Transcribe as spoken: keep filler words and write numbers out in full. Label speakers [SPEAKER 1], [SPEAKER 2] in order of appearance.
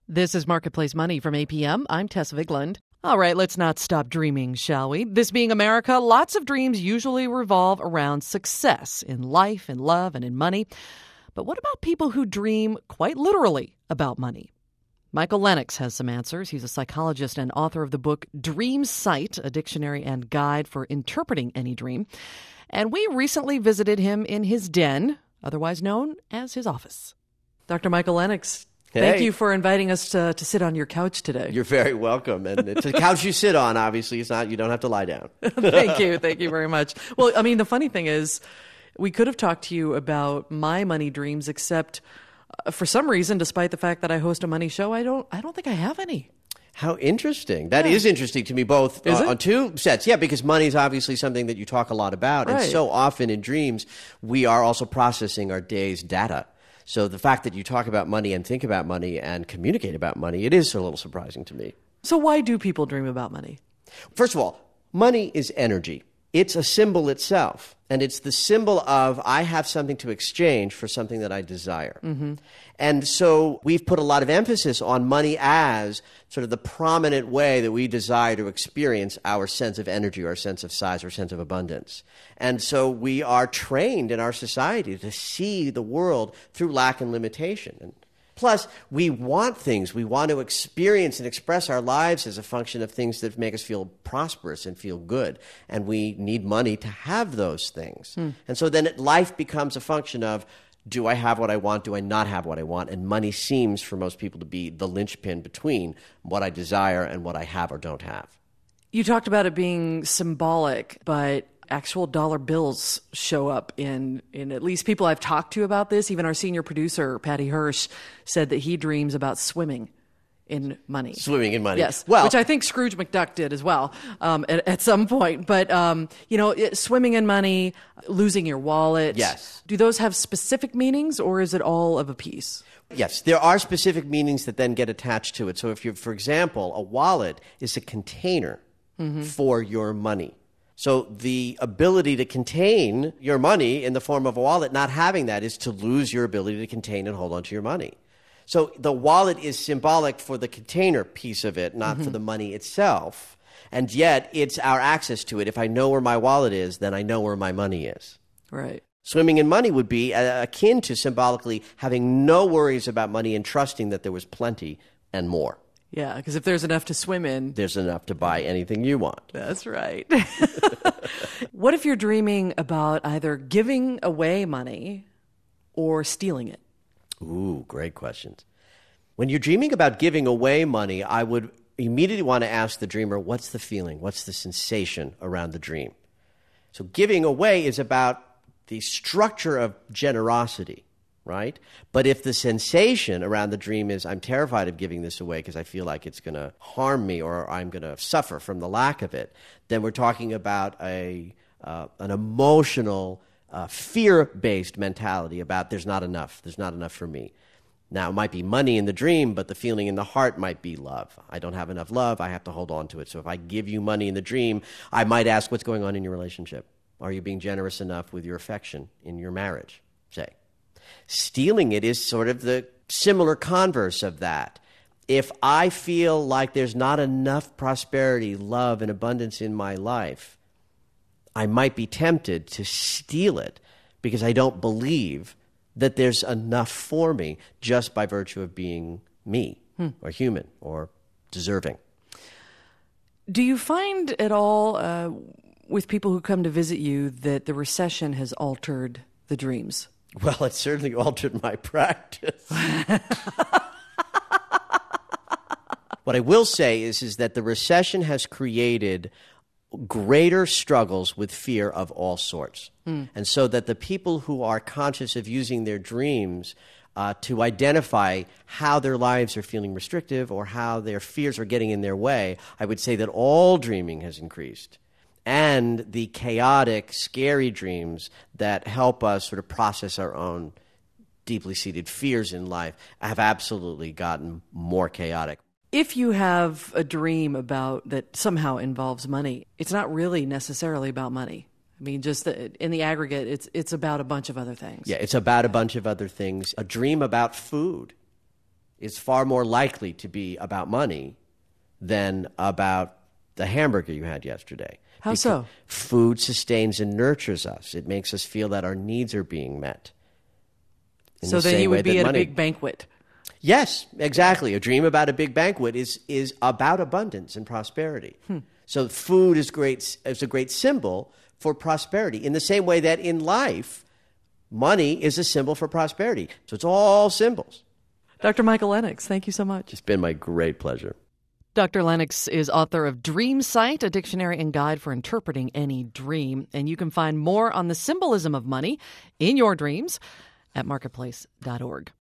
[SPEAKER 1] This is Marketplace Money from A P M. I'm Tess Vigland. All right, let's not stop dreaming, shall we? This being America, lots of dreams usually revolve around success in life, in love, and in money. But what about people who dream quite literally about money? Michael Lennox has some answers. He's a psychologist and author of the book Dream Sight, a dictionary and guide for interpreting any dream. And we recently visited him in his den, otherwise known as his office. Doctor Michael Lennox,
[SPEAKER 2] Hey.
[SPEAKER 1] thank you for inviting us to, to sit on your couch today.
[SPEAKER 2] You're very welcome. And it's a couch you sit on, obviously. It's not, you don't have to lie down.
[SPEAKER 1] Thank you. Thank you very much. Well, I mean, the funny thing is, we could have talked to you about my money dreams, except uh, for some reason, despite the fact that I host a money show, I don't I don't think I have any.
[SPEAKER 2] How interesting. That
[SPEAKER 1] Yeah.
[SPEAKER 2] is interesting to me, both
[SPEAKER 1] Is
[SPEAKER 2] uh,
[SPEAKER 1] it?
[SPEAKER 2] on two sets. Yeah, because money is obviously something that you talk a lot about.
[SPEAKER 1] Right.
[SPEAKER 2] And so often in dreams, we are also processing our day's data. So the fact that you talk about money and think about money and communicate about money, it is a little surprising to me.
[SPEAKER 1] So why do people dream about money?
[SPEAKER 2] First of all, money is energy. It's a symbol itself. And it's the symbol of I have something to exchange for something that I desire. Mm-hmm. And so we've put a lot of emphasis on money as sort of the prominent way that we desire to experience our sense of energy, our sense of size, our sense of abundance. And so we are trained in our society to see the world through lack and limitation. And plus, we want things. We want to experience and express our lives as a function of things that make us feel prosperous and feel good. And we need money to have those things. Hmm. And so then life becomes a function of, do I have what I want? Do I not have what I want? And money seems for most people to be the linchpin between what I desire and what I have or don't have.
[SPEAKER 1] You talked about it being symbolic, but actual dollar bills show up in, in at least people I've talked to about this. Even our senior producer, Patty Hirsch, said that he dreams about swimming in money.
[SPEAKER 2] Swimming in money.
[SPEAKER 1] Yes,
[SPEAKER 2] well,
[SPEAKER 1] which I think Scrooge McDuck did as well um, at, at some point. But, um, you know, it, swimming in money, losing your wallet.
[SPEAKER 2] Yes.
[SPEAKER 1] Do those have specific meanings, or is it all of a piece?
[SPEAKER 2] Yes, there are specific meanings that then get attached to it. So if you're, for example, a wallet is a container mm-hmm. for your money. So the ability to contain your money in the form of a wallet, not having that is to lose your ability to contain and hold on to your money. So the wallet is symbolic for the container piece of it, not mm-hmm. for the money itself. And yet it's our access to it. If I know where my wallet is, then I know where my money is.
[SPEAKER 1] Right.
[SPEAKER 2] Swimming in money would be akin to symbolically having no worries about money and trusting that there was plenty and more.
[SPEAKER 1] Yeah, because if there's enough to swim in,
[SPEAKER 2] there's enough to buy anything you want.
[SPEAKER 1] That's right. What if you're dreaming about either giving away money or stealing it?
[SPEAKER 2] Ooh, great questions. When you're dreaming about giving away money, I would immediately want to ask the dreamer, what's the feeling? What's the sensation around the dream? So giving away is about the structure of generosity, right? But if the sensation around the dream is, I'm terrified of giving this away because I feel like it's going to harm me or I'm going to suffer from the lack of it, then we're talking about a uh, an emotional, uh, fear-based mentality about there's not enough, there's not enough for me. Now, it might be money in the dream, but the feeling in the heart might be love. I don't have enough love, I have to hold on to it. So if I give you money in the dream, I might ask what's going on in your relationship. Are you being generous enough with your affection in your marriage, say? Stealing it is sort of the similar converse of that. If I feel like there's not enough prosperity, love, and abundance in my life, I might be tempted to steal it because I don't believe that there's enough for me just by virtue of being me hmm. or human or deserving.
[SPEAKER 1] Do you find at all uh, with people who come to visit you that the recession has altered the dreams?
[SPEAKER 2] Well, it certainly altered my practice. What I will say is, is that the recession has created greater struggles with fear of all sorts. Mm. And so that the people who are conscious of using their dreams uh, to identify how their lives are feeling restrictive or how their fears are getting in their way, I would say that all dreaming has increased. And the chaotic, scary dreams that help us sort of process our own deeply seated fears in life have absolutely gotten more chaotic.
[SPEAKER 1] If you have a dream about that somehow involves money, it's not really necessarily about money. I mean, just the, in the aggregate, it's it's about a bunch of other things.
[SPEAKER 2] Yeah, it's about a bunch of other things. A dream about food is far more likely to be about money than about the hamburger you had yesterday.
[SPEAKER 1] How
[SPEAKER 2] Because
[SPEAKER 1] so?
[SPEAKER 2] Food sustains and nurtures us. It makes us feel that our needs are being met. In
[SPEAKER 1] So
[SPEAKER 2] the
[SPEAKER 1] then
[SPEAKER 2] same
[SPEAKER 1] you
[SPEAKER 2] way
[SPEAKER 1] would be
[SPEAKER 2] that
[SPEAKER 1] at
[SPEAKER 2] money-
[SPEAKER 1] a big banquet.
[SPEAKER 2] Yes, exactly. A dream about a big banquet is is about abundance and prosperity.
[SPEAKER 1] Hmm.
[SPEAKER 2] So food is great is a great symbol for prosperity. In the same way that in life, money is a symbol for prosperity. So it's all symbols.
[SPEAKER 1] Doctor Michael Lennox, thank you so much.
[SPEAKER 2] It's been my great pleasure.
[SPEAKER 1] Doctor Lennox is author of Dream Sight, a dictionary and guide for interpreting any dream. And you can find more on the symbolism of money in your dreams at marketplace dot org.